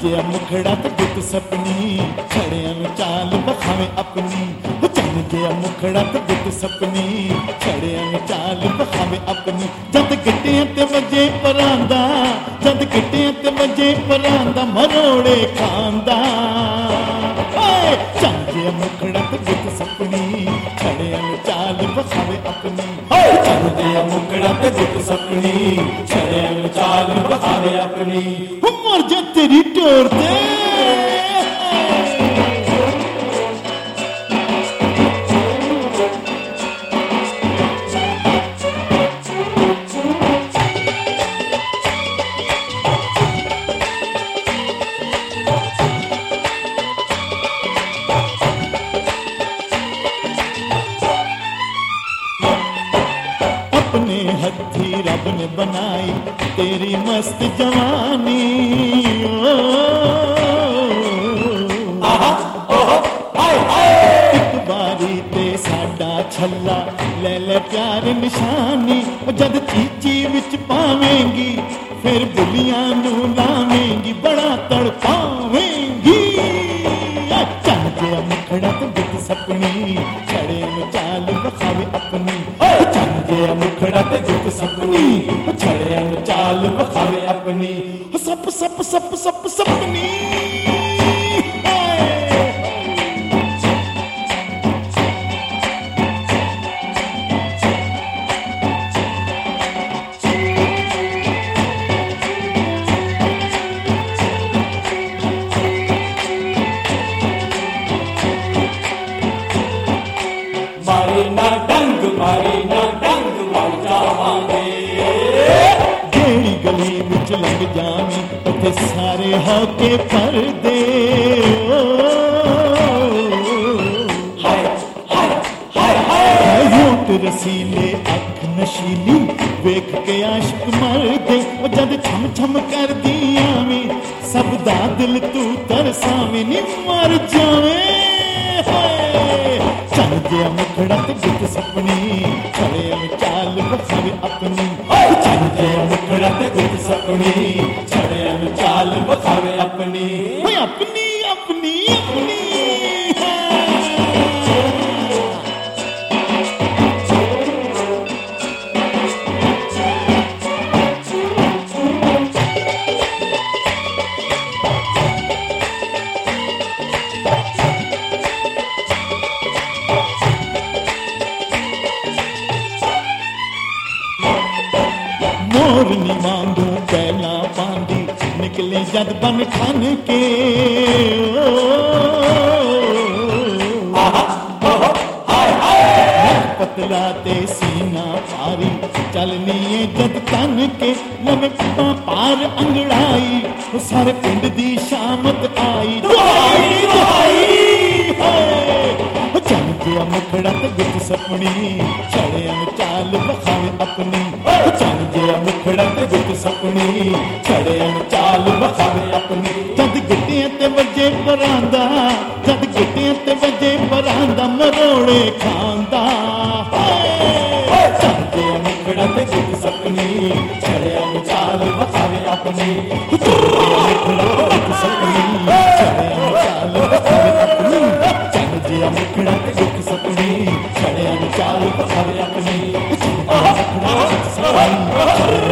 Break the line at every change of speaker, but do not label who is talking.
ਜਿਹਾ ਮੁਖੜਾ ਤੇ ਗੁੱਤ ਸਪਨੀ ਛੜਿਆਂ ਨੂੰ ਚਾਲ ਵਿਖਾਵੇ ਆਪਣੀ ਚੰਨ ਜਿਹਾ ਮੁਖੜਾ ਤੇ ਗੁੱਤ ਸਪਨੀ ਛੜਿਆਂ ਨੂੰ ਚਾਲ ਵਿਖਾਵੇ ਆਪਣੀ ਜਦ ਗਿੱਟਿਆਂ ਤੇ ਵੱਜੇ ਪਰਾਂਦਾ ਜਦ ਗਿੱਟਿਆਂ ਤੇ ਵੱਜੇ ਪਰਾਂਦਾ ਮਰੋੜੇ ਖਾਂਦਾ ਚੰਨ ਜਿਹਾ ਮੁਖੜਾ ਤੇ ਗੁੱਤ ਸਪਨੀ ਛੜਿਆਂ ਨੂੰ ਚਾਲ ਵਿਖਾਵੇ ਆਪਣੀ ਚੰਨ ਜਿਹਾ ਮੁਖੜਾ ਤੇ ਗੁੱਤ ਸਪਨੀ ਛੜਿਆਂ ਨੂੰ ਚਾਲ ਵਿਖਾਵੇ ਆਪਣੀ ਮਰ ਜਾ ਤੇਰੀ ਟੋਰ ਤੇ अपने हथी रब ने बनाई तेरी मस्त जवानी एक बारी ते साडा छल्ला ले ले प्यार निशानी जद चीची विच पावेंगी फिर बुलियां नू लावेंगी बड़ा तड़पावेंगी चल गया मुखड़ा तो गुत सपनी छड़े में चाल बखावे अपनी चल गया मुखड़ा ते गुत सपनी छड़े में चाल बखावे अपनी सप सप सप सप सपनी
मारी ना डंग मर जावांगे
जेड़ी गली विच लंघ जावी उत्थे सारे होके परदे
हाय हाय हाय हाय
होठ रसीले अख नशीली वेख के आशिक मरदे जद छम छम कर दी आवे सब दा दिल तू तरसावे नी मर जावे चल गया मुखड़ा ते गुत सपनी छड़े में चाल बखावे अपनी चल गया मुखड़ा ते गुत सपनी छड़े में चाल बखावे अपनी अपनी अपनी अपनी मोरनी वांगू पहला पांदी निकले जद बन खन के पतला ते सीना पारी चलनी जद तन के लमे पार अंगड़ाई सारे पिंड दी शामत आई चल गया मुखड़ा ते गुत सपनी छड़े में चाल बखावे अपनी चल गया मुखड़ा ते गुत सपनी छड़े में चाल बखावे अपनी जद गिट्टियां ते वजे परांदा जद गिट्टियां ते वजे परांदा मरोड़े खांदा चल गया मुखड़ा ते गुत सपनी छड़े में चाल बखावे अपनी मुखड़ा ते गुत सपनी छड़े में चाल बखावे अपनी चल गया मुखड़ा ते गुत सपनी छड़े में चाल बखावे अपनी